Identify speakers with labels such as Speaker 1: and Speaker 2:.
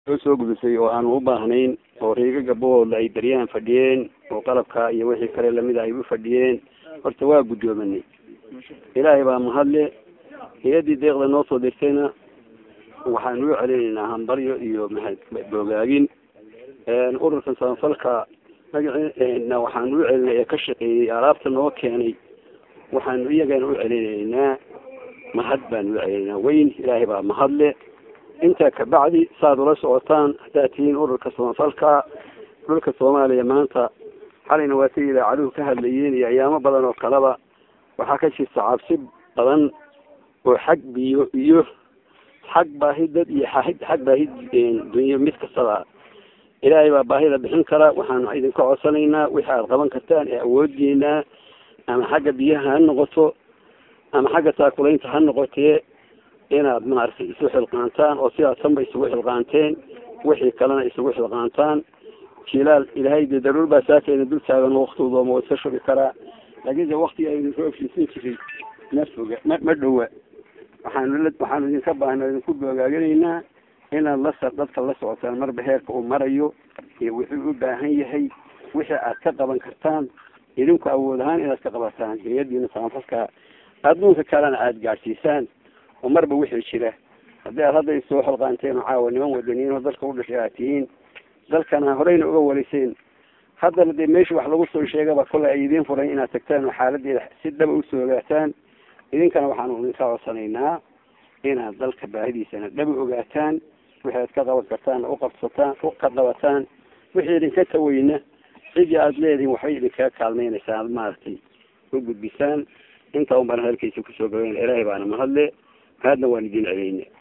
Speaker 1: soo gudbisay oo aan u baahnayn oo reega gabooda ay dariyaan fadhiyeen oo qalabka iyo wixii kale lamid ay u fadhiyeen horta waa gudoomanay ilaahay baa mahadle hay'adii deeqda noo soo dirtayna waxaan u celinaynaa hambaryo iyo bogaagin ururkan samafalka magaceena waxaan u celinay ka shaqeeyay alaabta noo keenay waxaan iyagana u celinaynaa mahad baan u celinaynaa weyn ilaahay baa mahadle inta ka bacdi saad ula socotaan hadaatiin ururka samafalka dhulka Soomaaliya maanta xalina waa si idaacadu ka hadlayeen iyo ayaamo badan oo kalaba waxaa ka jirta cabsi badan oo xag biyo iyo xag baahida iyo xag baahid dunya mid kasta ilaahay baa baahida bixin kara waxaan idinka codsanaynaa wixii aad qaban kartaan ee awoodiina ama xagga biyaha ha noqoto ama xagga taakulaynta ha noqotee inaad maartay isu xilqaantaan oo sidaas sanba isugu xilqaanteen wixii kalena isugu xilqaantaan jilaal ilaahay daruur baa saakeena dul taagan waqtigooda ma iska shubi karaa laakiin waqti ay roobkiisin jiray ma dhowa waxaan idinka baahnaa idinku bogaaganaynaa inaad dadka la socotaan marba heerka uu marayo iyo wuxuu u baahan yahay wixii aad ka qaban kartaan idinku awood ahaan inaad ka qabataan hay'adiina samafalka adduunka kalena aad gaarsiisaan oo marba wixii jira haddii aad hadda soo xilqaanteen caawa niman wadaniin oo dalka u dhashay aad tihiin dalkana horeyna uga waliseen haddana dee meesha wax lagu soo sheegaba kole ay idiin furay inaad tagtaan oo xaaladeeda si dhaba usoo ogaataan idinkana waxaanu idinka codsanaynaa inaad dalka baahidiisana dhaba ogaataan wixii aad ka qaban kartaan u ka qabataan wixii idinka taweyna sidii aad leedihiin waxbay idinkaga kaalmeynaysaa aad maaragtay u gudbisaan inta un baan halkiisa kusoo gabayn ilaahay baana mahadle hadna waan idin celeyna